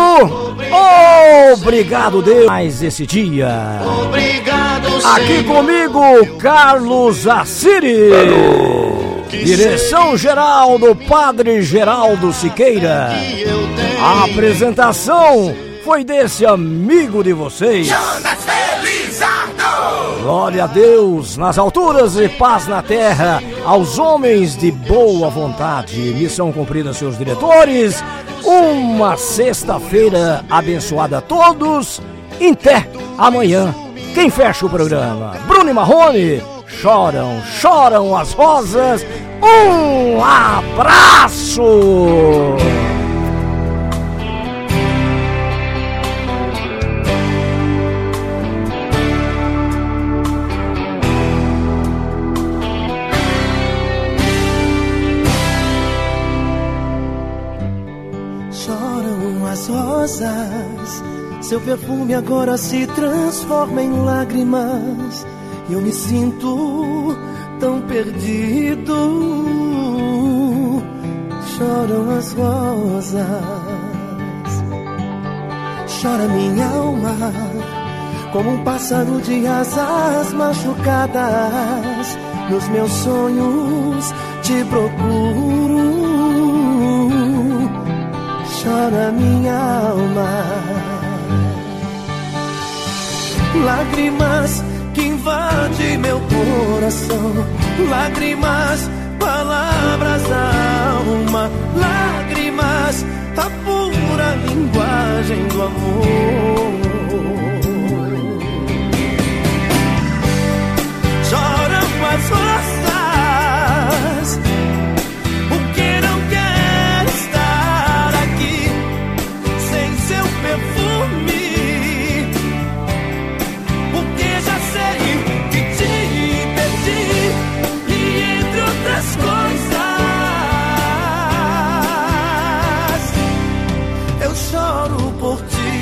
obrigado Deus mais esse dia. Obrigado, aqui comigo, Carlos Assiri. Direção geral do Padre Geraldo Siqueira. A apresentação foi desse amigo de vocês, Jonas Felizardo. Glória a Deus nas alturas e paz na terra aos homens de boa vontade. Missão cumprida, seus diretores. Uma sexta-feira abençoada a todos. Até amanhã. Quem fecha o programa? Bruno e Marrone. Choram, choram as rosas. Um abraço. Choram as rosas, seu perfume agora se transforma em lágrimas. Eu me sinto tão perdido. Choram as rosas, chora minha alma, como um pássaro de asas machucadas. Nos meus sonhos te procuro. chora minha alma. Lágrimas que invadem meu coração, lágrimas, palavras da alma, lágrimas, a pura linguagem do amor. Choram as rosas, porque não quer estar aqui sem seu perfume. Eu choro por ti.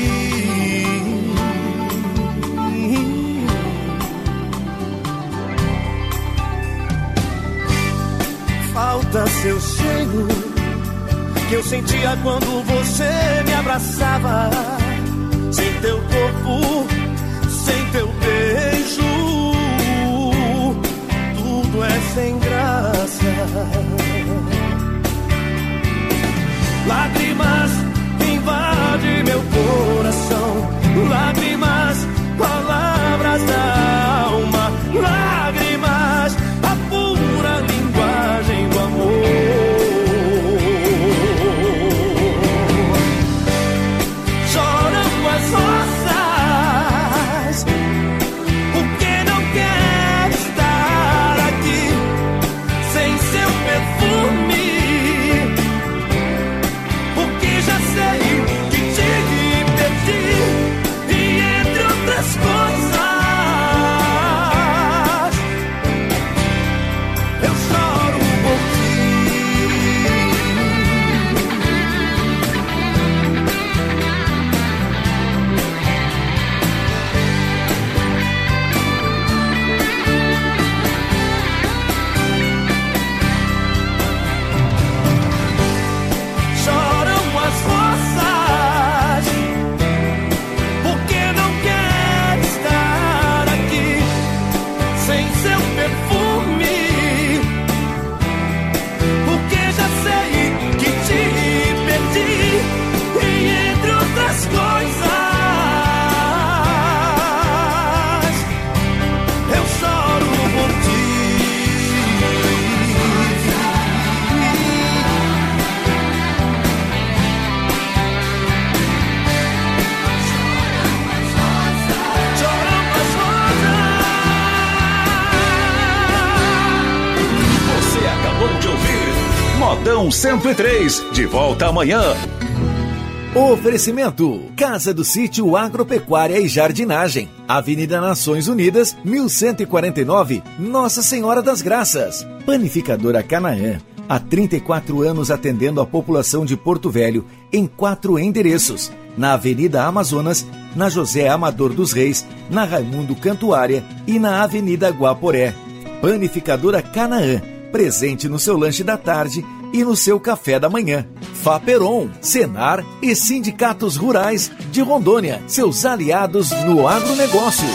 Falta seu cheiro que eu sentia quando você me abraçava. Sem teu corpo, sem teu beijo, tudo é sem graça. Lágrimas invadem meu coração, lágrimas, palavras da alma, lágrimas, a pura linguagem do amor. Choram as rosas, porque não quer estar aqui sem seu perfume. Modão cento e três, de volta amanhã. Oferecimento: Casa do Sítio Agropecuária e Jardinagem, Avenida Nações Unidas, mil cento e quarenta e nove, Nossa Senhora das Graças. Panificadora Canaã, há trinta e quatro anos atendendo a população de Porto Velho em quatro endereços: na Avenida Amazonas, na José Amador dos Reis, na Raimundo Cantuária e na Avenida Guaporé. Panificadora Canaã, presente no seu lanche da tarde e no seu café da manhã. Faperon, Senar e Sindicatos Rurais de Rondônia, seus aliados no agronegócio.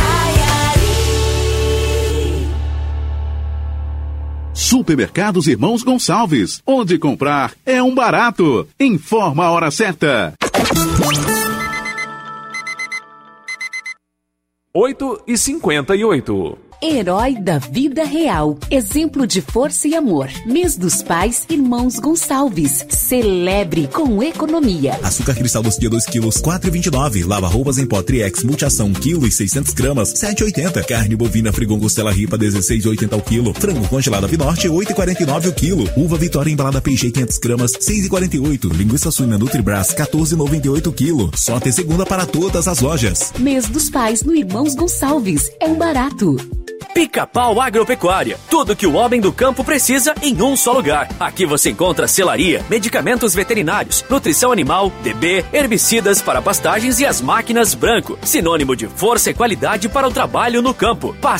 Supermercados Irmãos Gonçalves, onde comprar é um barato. Informa a hora certa. oito e cinquenta e oito. Herói da vida real, exemplo de força e amor. Mês dos Pais, Irmãos Gonçalves. Celebre com economia. Açúcar cristal doce dia dois quilos, quatro reais e vinte e nove centavos. Lava roupas em pó Triex multiação, quilo e seiscentas gramas, sete reais e oitenta centavos. Carne bovina Frigon Costela Ripa, dezesseis reais e oitenta centavos o quilo. Frango congelado Avinorte, oito reais e quarenta e nove centavos o quilo. Uva Vitória embalada P G quinhentas gramas, seis reais e quarenta e oito centavos. Linguiça suína Nutribras, quatorze reais e noventa e oito centavos o quilo. Só até segunda para todas as lojas. Mês dos Pais no Irmãos Gonçalves. É um barato. Pica-Pau Agropecuária. Tudo que o homem do campo precisa em um só lugar. Aqui você encontra selaria, medicamentos veterinários, nutrição animal, D B, herbicidas para pastagens e as máquinas Branco. Sinônimo de força e qualidade para o trabalho no campo. Passe